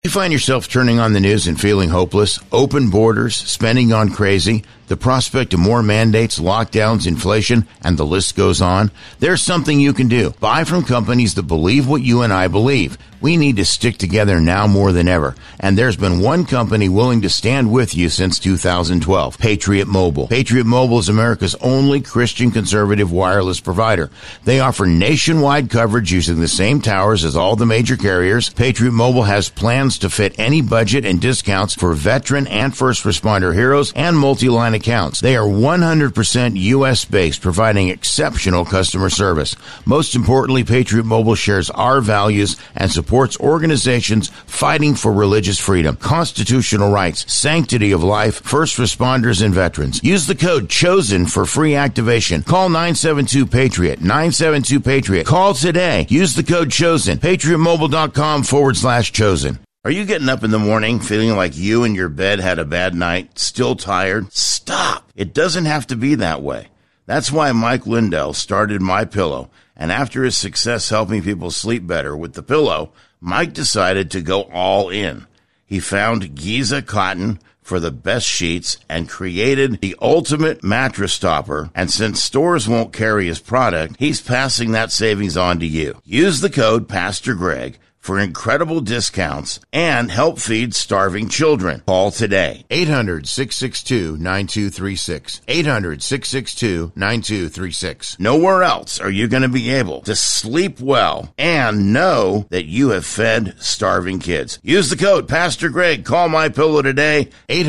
You find yourself turning on the news and feeling hopeless? Open borders, spending gone crazy, the prospect of more mandates, lockdowns, inflation, and the list goes on? There's something you can do. Buy from companies that believe what you and I believe. We need to stick together now more than ever. And there's been one company willing to stand with you since 2012, Patriot Mobile. Patriot Mobile is America's only Christian conservative wireless provider. They offer nationwide coverage using the same towers as all the major carriers. Patriot Mobile has plans to fit any budget and discounts for veteran and first responder heroes and multi-line accounts. They are 100% U.S.-based, providing exceptional customer service. Most importantly, Patriot Mobile shares our values and supports organizations fighting for religious freedom, constitutional rights, sanctity of life, first responders, and veterans. Use the code CHOSEN for free activation. Call 972-PATRIOT, 972-PATRIOT. Call today. Use the code CHOSEN, patriotmobile.com/chosen. Are you getting up in the morning feeling like you and your bed had a bad night, still tired? Stop. It doesn't have to be that way. That's why Mike Lindell started MyPillow, and after his success helping people sleep better with the pillow, Mike decided to go all in. He found Giza cotton for the best sheets and created the ultimate mattress topper. And since stores won't carry his product, he's passing that savings on to you. Use the code Pastor Greg for incredible discounts and help feed starving children. Call today. 800-662-9236. 800-662-9236. Nowhere else are you going to be able to sleep well and know that you have fed starving kids. Use the code Pastor Greg. Call MyPillow today.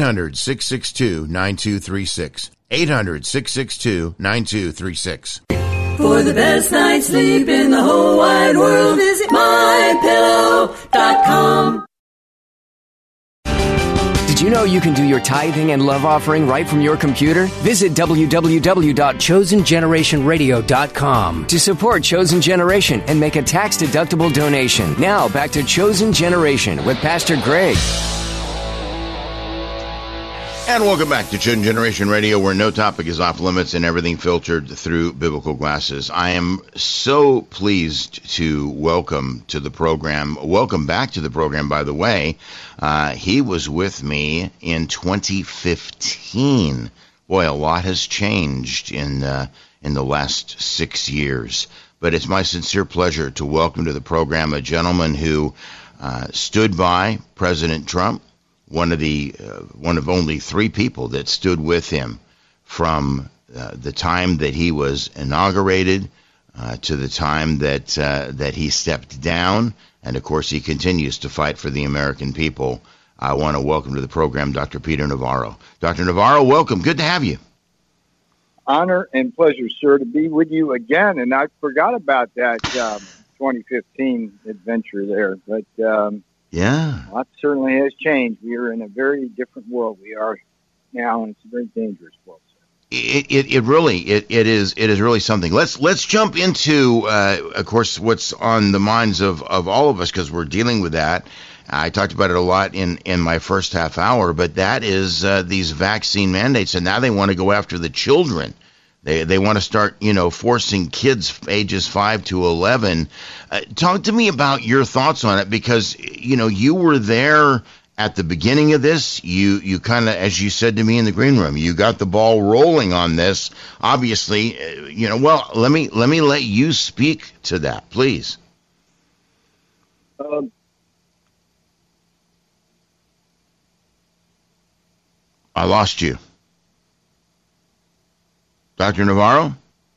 800-662-9236. 800-662-9236. For the best night's sleep in the whole wide world, visit MyPillow.com. Did you know you can do your tithing and love offering right from your computer? Visit www.chosengenerationradio.com to support Chosen Generation and make a tax-deductible donation. Now, back to Chosen Generation with Pastor Greg. And welcome back to Chosen Generation Radio, where no topic is off limits and everything filtered through biblical glasses. I am so pleased to welcome to the program, welcome back to the program, by the way. He was with me in 2015. Boy, a lot has changed in the last 6 years. But it's my sincere pleasure to welcome to the program a gentleman who stood by President Trump, one of only three people that stood with him from the time that he was inaugurated to the time that he stepped down, and of course he continues to fight for the American people. I want to welcome to the program Dr. Peter Navarro. Dr. Navarro, welcome. Good to have you. Honor and pleasure, sir, to be with you again. And I forgot about that 2015 adventure there, but. Yeah. A lot certainly has changed. We are in a very different world. We are now, and it's a very dangerous world. It really is really something. Let's jump into, of course, what's on the minds of all of us, because we're dealing with that. I talked about it a lot in my first half hour, but that is these vaccine mandates, and now they want to go after the children. They want to start, forcing kids ages 5 to 11. Talk to me about your thoughts on it, because, you were there at the beginning of this. You kind of, as you said to me in the green room, you got the ball rolling on this. Obviously, well, let me let you speak to that, please. I lost you. Dr. Navarro?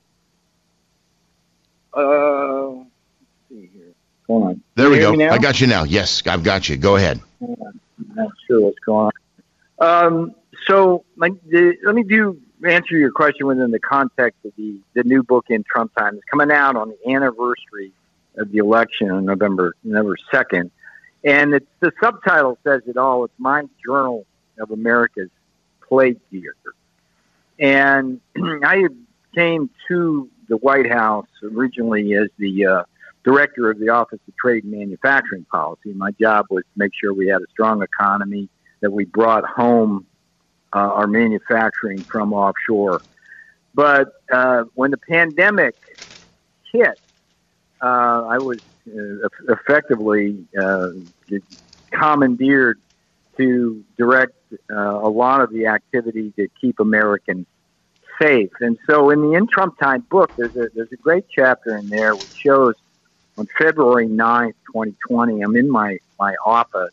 Let's see here. Hold on. There we go. I got you now. Yes, I've got you. Go ahead. I'm not sure what's going on. So let me answer your question within the context of the new book in Trump Time. It's coming out on the anniversary of the election on November 2nd. And the subtitle says it all. It's My Journal of America's Plague Year. And I came to the White House originally as the director of the Office of Trade and Manufacturing Policy. My job was to make sure we had a strong economy, that we brought home our manufacturing from offshore. But when the pandemic hit, I was effectively commandeered to direct a lot of the activity to keep Americans safe. And so in the In Trump Time book, there's a great chapter in there which shows on February 9th, 2020, I'm in my office.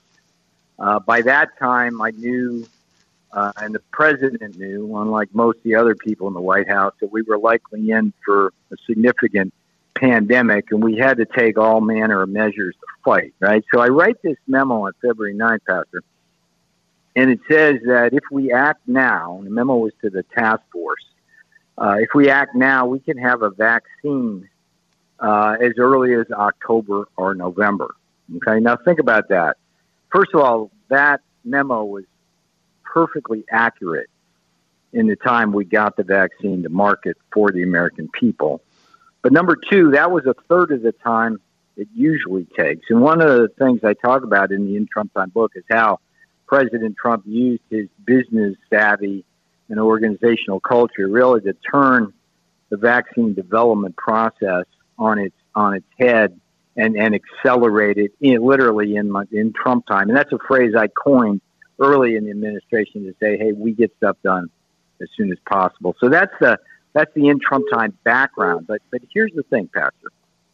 By that time, I knew, and the president knew, unlike most of the other people in the White House, that we were likely in for a significant pandemic, and we had to take all manner of measures to fight, right? So I write this memo on February 9th, Pastor, and it says that if we act now, and the memo was to the task force, if we act now, we can have a vaccine as early as October or November. Okay, now think about that. First of all, that memo was perfectly accurate in the time we got the vaccine to market for the American people. But number two, that was a third of the time it usually takes. And one of the things I talk about in the In Trump Time book is how President Trump used his business savvy and organizational culture really to turn the vaccine development process on its head and accelerate it literally in Trump time. And that's a phrase I coined early in the administration to say, hey, we get stuff done as soon as possible. So that's the In Trump Time background. But here's the thing, Pastor.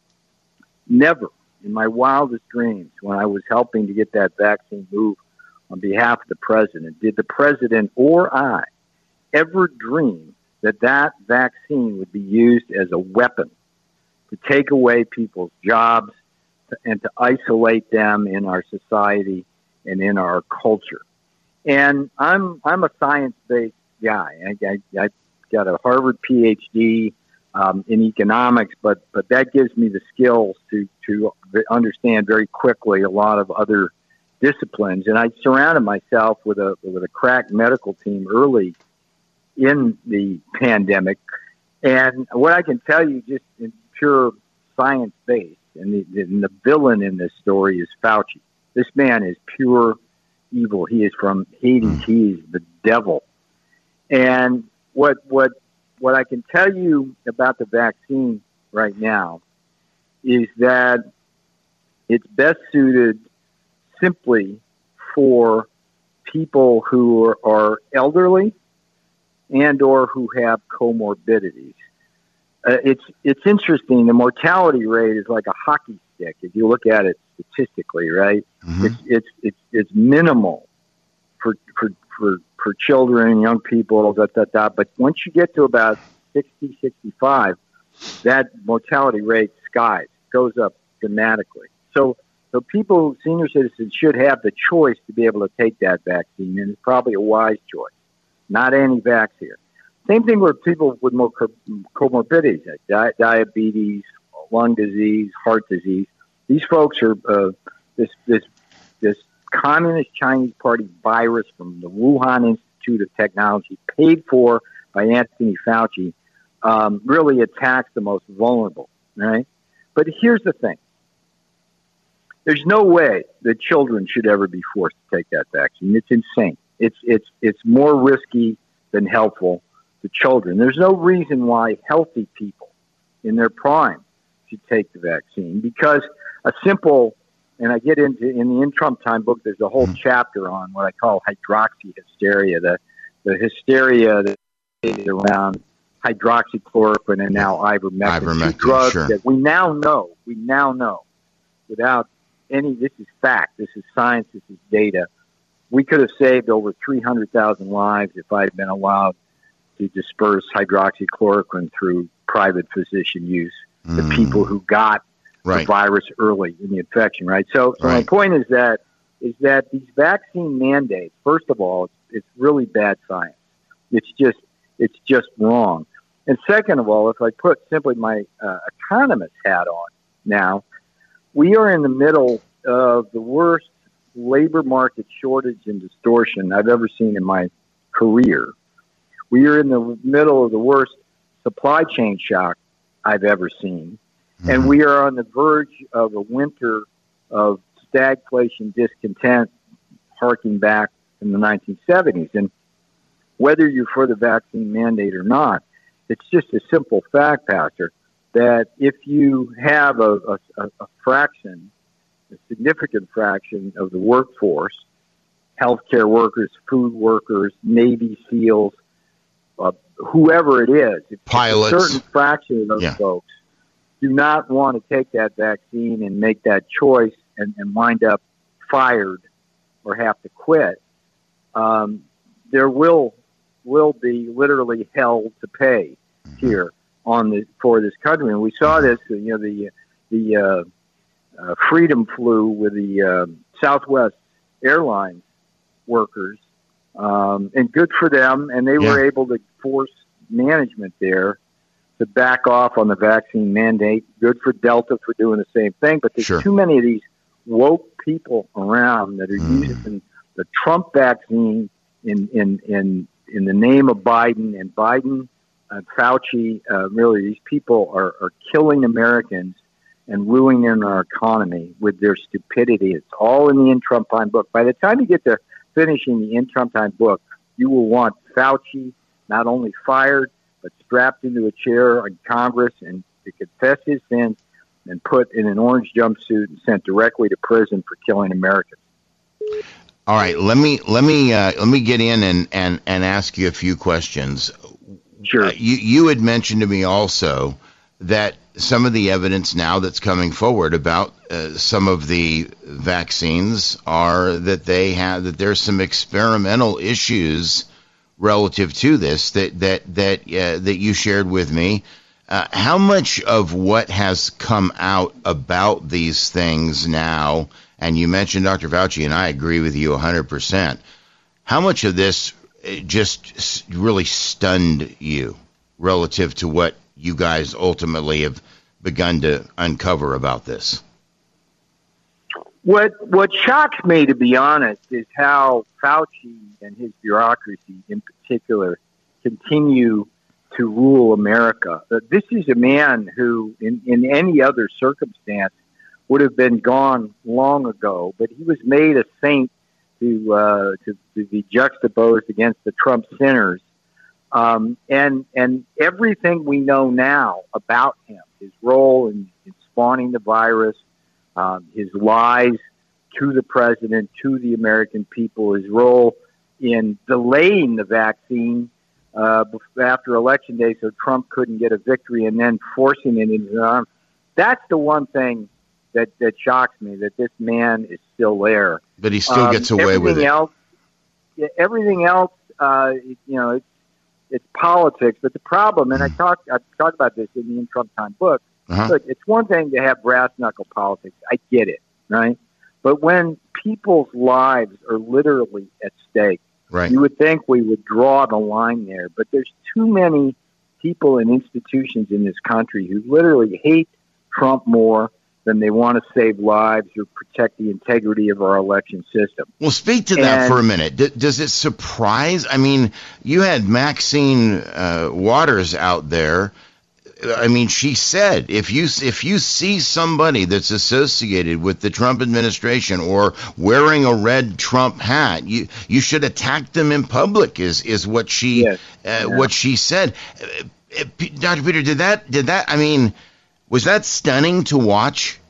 Never in my wildest dreams when I was helping to get that vaccine moved on behalf of the president, did the president or I ever dream that vaccine would be used as a weapon to take away people's jobs and to isolate them in our society and in our culture. And I'm a science-based guy. I got a Harvard PhD in economics, but that gives me the skills to understand very quickly a lot of other disciplines. And I surrounded myself with a crack medical team early in the pandemic. And what I can tell you, just in pure science-based, and the villain in this story is Fauci. This man is pure evil. He is from Hades. He is the devil. And what I can tell you about the vaccine right now is that it's best suited simply for people who are elderly and or who have comorbidities. It's interesting. The mortality rate is like a hockey stick if you look at it statistically, right? Mm-hmm. It's minimal for children and young people. But once you get to about 60, 65, that mortality rate goes up dramatically. So people, senior citizens, should have the choice to be able to take that vaccine, and it's probably a wise choice. Not anti-vax here. Same thing with people with more comorbidities, like diabetes, lung disease, heart disease. These folks are this communist Chinese Party virus from the Wuhan Institute of Technology, paid for by Anthony Fauci, really attacks the most vulnerable, right? But here's the thing. There's no way that children should ever be forced to take that vaccine. It's insane. It's more risky than helpful to children. There's no reason why healthy people in their prime should take the vaccine, because a simple, and I get into in the In Trump Time book, there's a whole chapter on what I call hydroxyhysteria, the hysteria that is around hydroxychloroquine and now ivermectin, drugs that we now know without any, this is fact, this is science, this is data. We could have saved over 300,000 lives if I had been allowed to disperse hydroxychloroquine through private physician use to people who got the virus early in the infection, right? So my point is that these vaccine mandates, first of all, it's really bad science. It's just wrong. And second of all, if I put simply my economist hat on now, we are in the middle of the worst labor market shortage and distortion I've ever seen in my career. We are in the middle of the worst supply chain shock I've ever seen. Mm-hmm. And we are on the verge of a winter of stagflation discontent, harking back in the 1970s. And whether you're for the vaccine mandate or not, it's just a simple fact, Pastor, that if you have a fraction a significant fraction of the workforce, healthcare workers, food workers, Navy SEALs, whoever it is, if pilots, a certain fraction of those folks do not want to take that vaccine and make that choice and wind up fired or have to quit, there will be literally hell to pay here for this country. And we saw this, the freedom flu with the Southwest Airlines workers, and good for them. And they were able to force management there to back off on the vaccine mandate. Good for Delta for doing the same thing. But there's too many of these woke people around that are using the Trump vaccine in the name of Biden. And Biden and Fauci, really, these people are killing Americans and ruining our economy with their stupidity. It's all in the In Trump Time book. By the time you get to finishing the In Trump Time book, you will want Fauci not only fired, but strapped into a chair in Congress and to confess his sins and put in an orange jumpsuit and sent directly to prison for killing Americans. All right, let me get in and ask you a few questions. Sure. You had mentioned to me also that some of the evidence now that's coming forward about some of the vaccines are that there's some experimental issues relative to this that you shared with me. How much of what has come out about these things now, and you mentioned Dr. Fauci, and I agree with you 100%, how much of this just really stunned you relative to what you guys ultimately have begun to uncover about this? What shocks me, to be honest, is how Fauci and his bureaucracy in particular continue to rule America. This is a man who, in any other circumstance, would have been gone long ago, but he was made a saint to be juxtaposed against the Trump sinners. And everything we know now about him, his role in spawning the virus, his lies to the president, to the American people, his role in delaying the vaccine after Election Day so Trump couldn't get a victory and then forcing it in his arm. That's the one thing that shocks me, that this man is still there. But he still gets away with it. Everything else, it's politics. But the problem, and I talk about this in the In Trump Time book, look, it's one thing to have brass knuckle politics. I get it, right? But when people's lives are literally at stake, you would think we would draw the line there. But there's too many people and institutions in this country who literally hate Trump more than they want to save lives or protect the integrity of our election system. Well, speak to that for a minute. Does it surprise? I mean, you had Maxine Waters out there. I mean, she said, if you see somebody that's associated with the Trump administration or wearing a red Trump hat, you should attack them in public. Is what she what she said. Dr. Peter, did that? I mean, was that stunning to watch?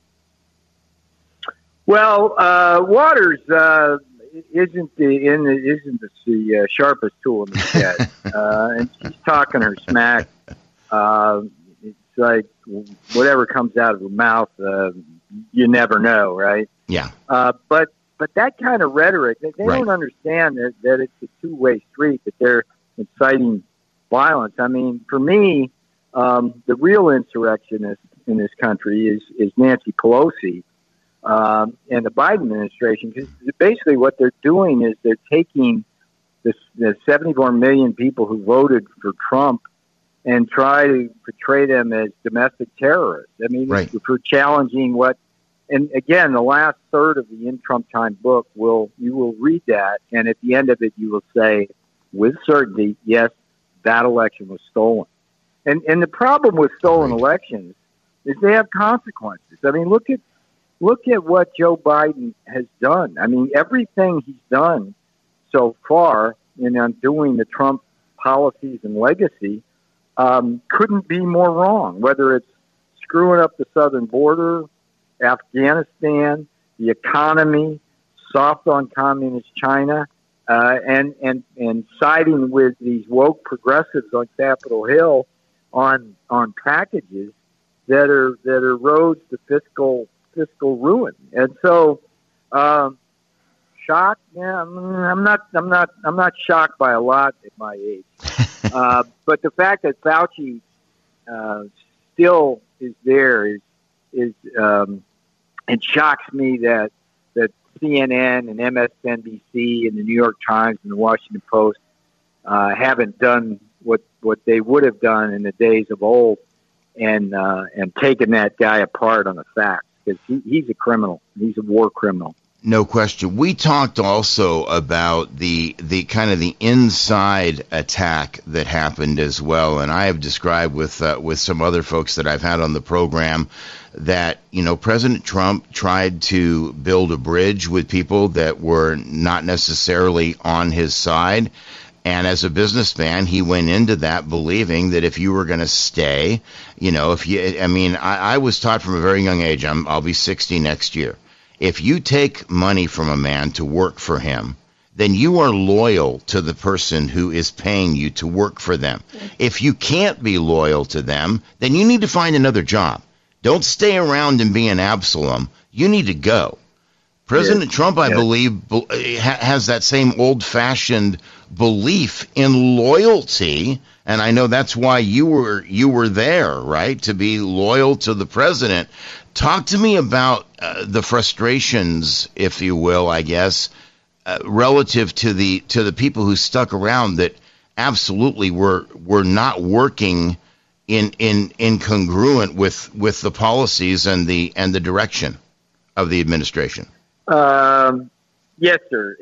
Well, Waters isn't the sharpest tool in the shed, and she's talking her smack. It's like whatever comes out of her mouth, you never know, right? Yeah. But that kind of rhetoric, they don't understand that it's a two-way street, that they're inciting violence. I mean, for me, the real insurrectionist in this country is Nancy Pelosi and the Biden administration, because basically what they're doing is they're taking the 74 million people who voted for Trump and try to portray them as domestic terrorists. I mean, for challenging what, and again, the last third of the In Trump Time book you will read that, and at the end of it, you will say with certainty, yes, that election was stolen. And the problem with stolen elections is they have consequences. I mean, look at what Joe Biden has done. I mean, everything he's done so far in undoing the Trump policies and legacy couldn't be more wrong, whether it's screwing up the southern border Afghanistan, the economy, soft on communist China, and siding with these woke progressives on Capitol Hill on packages that are roads to fiscal ruin. And so, shocked? Yeah, I'm not shocked by a lot at my age. But the fact that Fauci still is there is it shocks me that CNN and MSNBC and the New York Times and the Washington Post haven't done what they would have done in the days of old and taken that guy apart on the facts, because he's a criminal. He's a war criminal. No question. We talked also about the kind of the inside attack that happened as well, and I have described with some other folks that I've had on the program that, you know, President Trump tried to build a bridge with people that were not necessarily on his side. And as a businessman, he went into that believing that if you were going to stay, you know, I was taught from a very young age, I'll be 60 next year. If you take money from a man to work for him, then you are loyal to the person who is paying you to work for them. If you can't be loyal to them, then you need to find another job. Don't stay around and be an Absalom. You need to go. President Trump, I believe, has that same old-fashioned belief in loyalty, and I know that's why you were there, right, to be loyal to the president. Talk to me about the frustrations, if you will, I guess, relative to the people who stuck around that absolutely were not working in congruent with the policies and the direction of the administration. Yes, sir.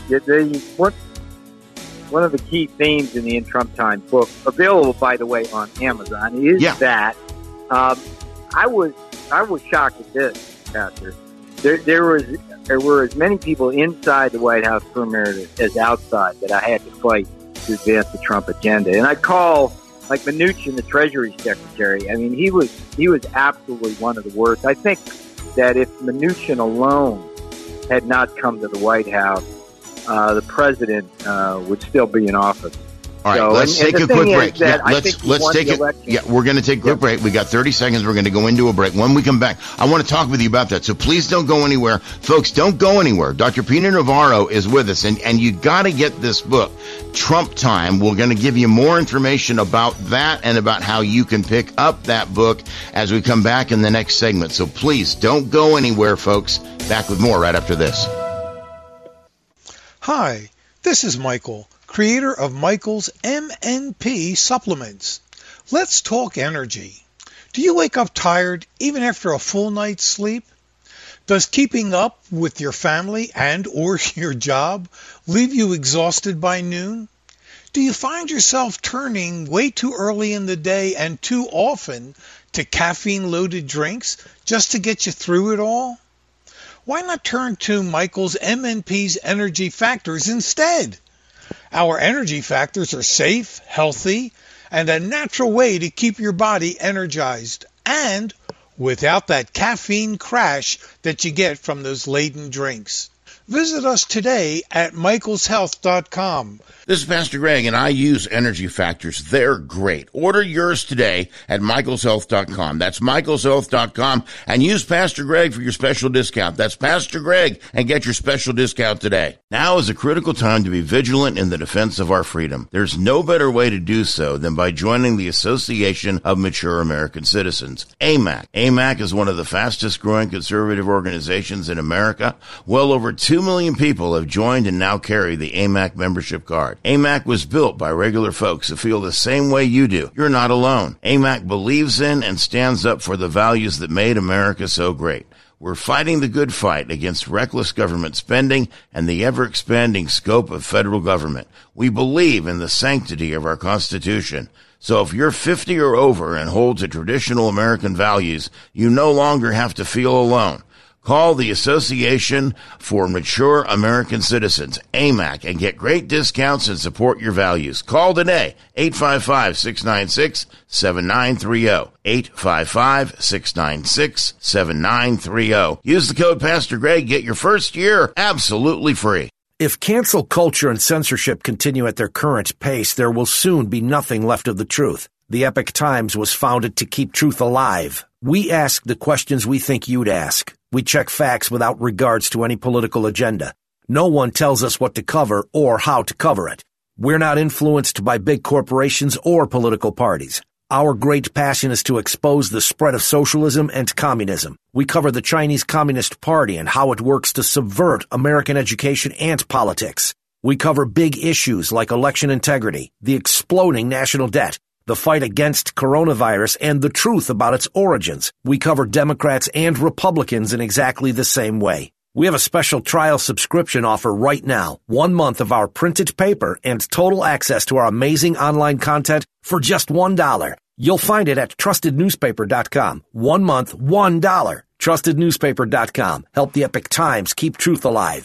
One of the key themes in the In Trump Time book, available, by the way, on Amazon, is that I was shocked at this, Pastor. There were as many people inside the White House perimeter as outside that I had to fight to advance the Trump agenda. And I call, like, Mnuchin, the Treasury Secretary. I mean, he was absolutely one of the worst. I think that if Mnuchin alone had not come to the White House, the president would still be in office. All right, let's take a quick break. Let's take it. Yeah, we're going to take a quick break. We got 30 seconds. We're going to go into a break. When we come back, I want to talk with you about that. So please don't go anywhere. Folks, don't go anywhere. Dr. Peter Navarro is with us, and you got to get this book, Trump Time. We're going to give you more information about that and about how you can pick up that book as we come back in the next segment. So please don't go anywhere, folks. Back with more right after this. Hi, this is Michael, creator of Michael's MNP supplements. Let's talk energy. Do you wake up tired even after a full night's sleep? Does keeping up with your family and or your job leave you exhausted by noon? Do you find yourself turning way too early in the day and too often to caffeine-loaded drinks just to get you through it all? Why not turn to Michael's MNP's Energy Factors instead? Our energy factors are safe, healthy, and a natural way to keep your body energized and without that caffeine crash that you get from those laden drinks. Visit us today at michaelshealth.com. This is Pastor Greg, and I use Energy Factors. They're great. Order yours today at michaelshealth.com. That's michaelshealth.com, and use Pastor Greg for your special discount. That's Pastor Greg, and get your special discount today. Now is a critical time to be vigilant in the defense of our freedom. There's no better way to do so than by joining the Association of Mature American Citizens, AMAC. AMAC is one of the fastest growing conservative organizations in America. Well over 2 million people have joined and now carry the AMAC membership card. AMAC was built by regular folks who feel the same way you do. You're not alone. AMAC believes in and stands up for the values that made America so great. We're fighting the good fight against reckless government spending and the ever-expanding scope of federal government. We believe in the sanctity of our Constitution. So if you're 50 or over and hold to traditional American values, you no longer have to feel alone. Call the Association for Mature American Citizens, AMAC, and get great discounts and support your values. Call today, 855-696-7930. 855-696-7930. Use the code Pastor Greg. Get your first year absolutely free. If cancel culture and censorship continue at their current pace, there will soon be nothing left of the truth. The Epoch Times was founded to keep truth alive. We ask the questions we think you'd ask. We check facts without regards to any political agenda. No one tells us what to cover or how to cover it. We're not influenced by big corporations or political parties. Our great passion is to expose the spread of socialism and communism. We cover the Chinese Communist Party and how it works to subvert American education and politics. We cover big issues like election integrity, the exploding national debt, the fight against coronavirus, and the truth about its origins. We cover Democrats and Republicans in exactly the same way. We have a special trial subscription offer right now. 1 month of our printed paper and total access to our amazing online content for just $1. You'll find it at trustednewspaper.com. 1 month, $1. Trustednewspaper.com. Help the Epoch Times keep truth alive.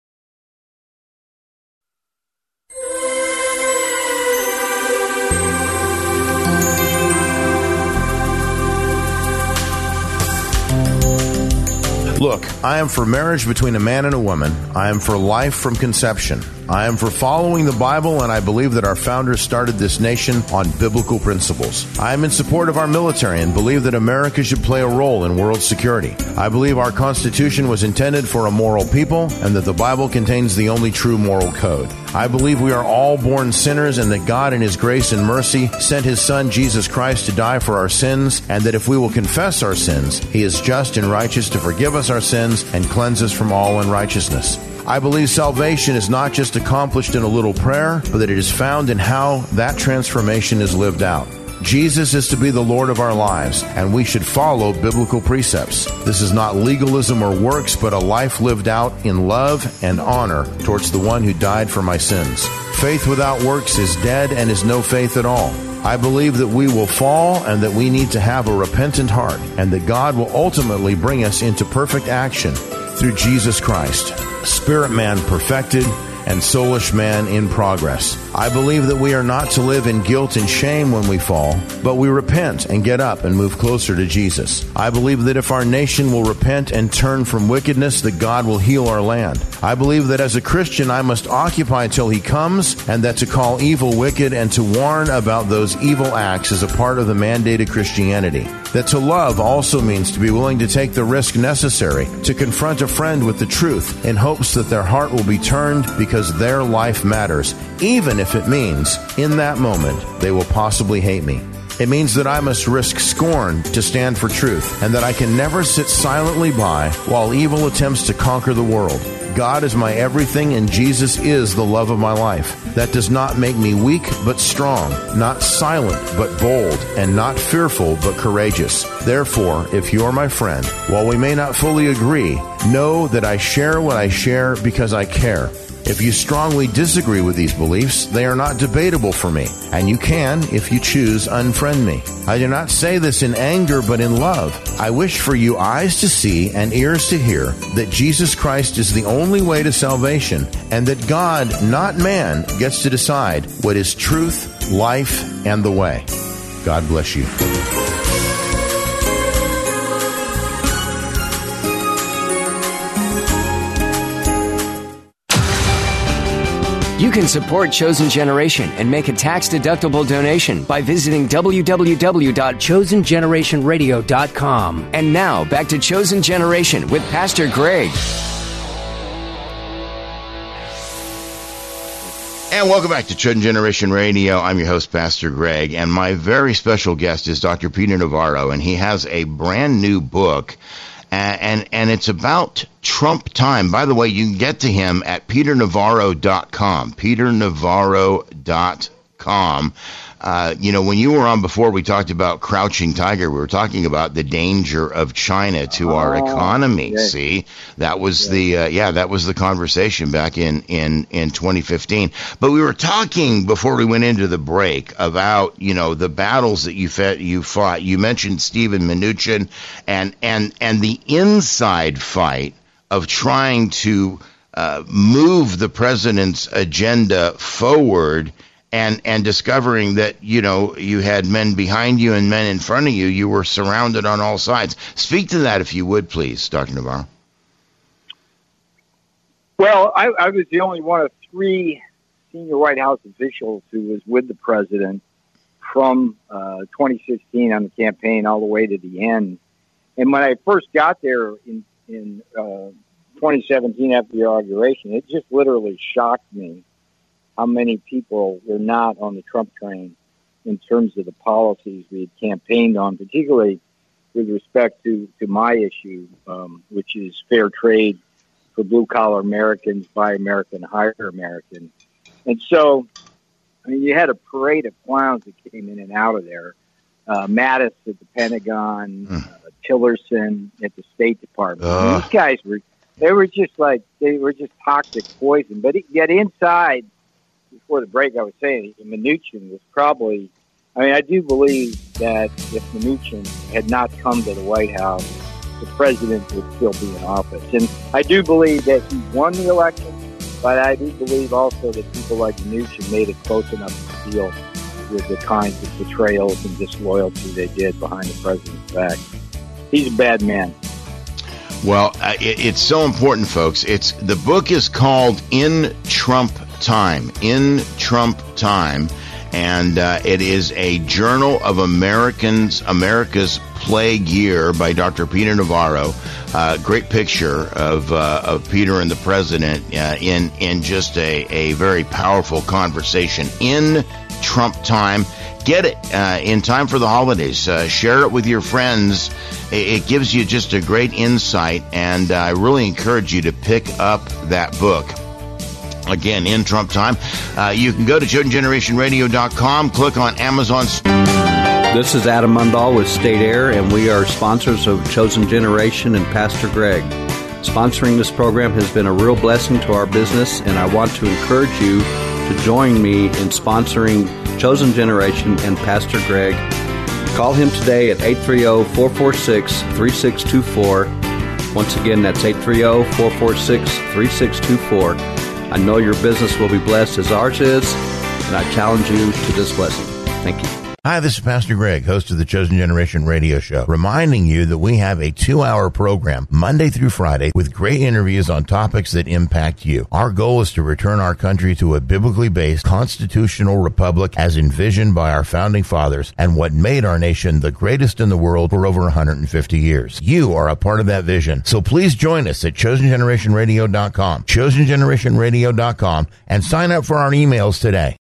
Look, I am for marriage between a man and a woman. I am for life from conception. I am for following the Bible, and I believe that our founders started this nation on biblical principles. I am in support of our military and believe that America should play a role in world security. I believe our Constitution was intended for a moral people and that the Bible contains the only true moral code. I believe we are all born sinners and that God in His grace and mercy sent His Son Jesus Christ to die for our sins, and that if we will confess our sins, He is just and righteous to forgive us our sins and cleanse us from all unrighteousness. I believe salvation is not just accomplished in a little prayer, but that it is found in how that transformation is lived out. Jesus is to be the Lord of our lives, and we should follow biblical precepts. This is not legalism or works, but a life lived out in love and honor towards the one who died for my sins. Faith without works is dead and is no faith at all. I believe that we will fall and that we need to have a repentant heart, and that God will ultimately bring us into perfect action through Jesus Christ, spirit man perfected and soulish man in progress. I believe that we are not to live in guilt and shame when we fall, but we repent and get up and move closer to Jesus. I believe that if our nation will repent and turn from wickedness, that God will heal our land. I believe that as a Christian, I must occupy till He comes, and that to call evil wicked and to warn about those evil acts is a part of the mandated Christianity. That to love also means to be willing to take the risk necessary to confront a friend with the truth in hopes that their heart will be turned because their life matters, even if it means, in that moment, they will possibly hate me. It means that I must risk scorn to stand for truth, and that I can never sit silently by while evil attempts to conquer the world. God is my everything, and Jesus is the love of my life. That does not make me weak, but strong, not silent, but bold, and not fearful, but courageous. Therefore, if you are my friend, while we may not fully agree, know that I share what I share because I care. If you strongly disagree with these beliefs, they are not debatable for me, and you can, if you choose, unfriend me. I do not say this in anger, but in love. I wish for you eyes to see and ears to hear that Jesus Christ is the only way to salvation, and that God, not man, gets to decide what is truth, life, and the way. God bless you. You can support Chosen Generation and make a tax-deductible donation by visiting www.chosengenerationradio.com. And now, back to Chosen Generation with Pastor Greg. And welcome back to Chosen Generation Radio. I'm your host, Pastor Greg, and my very special guest is Dr. Peter Navarro, and he has a brand new book, and it's about Trump time. By the way, you can get to him at peternavarro.com, peternavarro.com. ChooseJoe.com. When you were on before, we talked about Crouching Tiger. We were talking about the danger of China to our economy. Yes. See, that was that was the conversation back in 2015. But we were talking before we went into the break about, the battles that you fought. You mentioned Steven Mnuchin and the inside fight of trying to move the president's agenda forward. And discovering that, you had men behind you and men in front of you. You were surrounded on all sides. Speak to that, if you would, please, Dr. Navarro. Well, I was the only one of 3 senior White House officials who was with the president from 2016 on the campaign all the way to the end. And when I first got there in 2017 after the inauguration, it just literally shocked me how many people were not on the Trump train in terms of the policies we had campaigned on, particularly with respect to my issue, which is fair trade for blue-collar Americans, buy American, hire American. And so, you had a parade of clowns that came in and out of there. Mattis at the Pentagon, Tillerson at the State Department. These guys were just toxic poison. But yet inside, before the break, I was saying Mnuchin was probably, I do believe that if Mnuchin had not come to the White House, the president would still be in office. And I do believe that he won the election, but I do believe also that people like Mnuchin made it close enough to deal with the kinds of betrayals and disloyalty they did behind the president's back. He's a bad man. Well, it's so important, folks. The book is called In Trump Time, and it is a Journal of America's Plague Year by Dr. Peter Navarro. Great picture of Peter and the president in just a very powerful conversation. In Trump Time. Get it in time for the holidays. Share it with your friends. It gives you just a great insight, and I really encourage you to pick up that book. Again, In Trump Time. You can go to ChosenGenerationRadio.com, click on Amazon. This is Adam Mundahl with State Air, and we are sponsors of Chosen Generation and Pastor Greg. Sponsoring this program has been a real blessing to our business, and I want to encourage you to join me in sponsoring Chosen Generation and Pastor Greg. Call him today at 830-446-3624. Once again, that's 830-446-3624. I know your business will be blessed as ours is, and I challenge you to this blessing. Thank you. Hi, this is Pastor Greg, host of the Chosen Generation Radio Show, reminding you that we have a 2-hour program Monday through Friday with great interviews on topics that impact you. Our goal is to return our country to a biblically based constitutional republic as envisioned by our founding fathers and what made our nation the greatest in the world for over 150 years. You are a part of that vision, so please join us at ChosenGenerationRadio.com, ChosenGenerationRadio.com, and sign up for our emails today.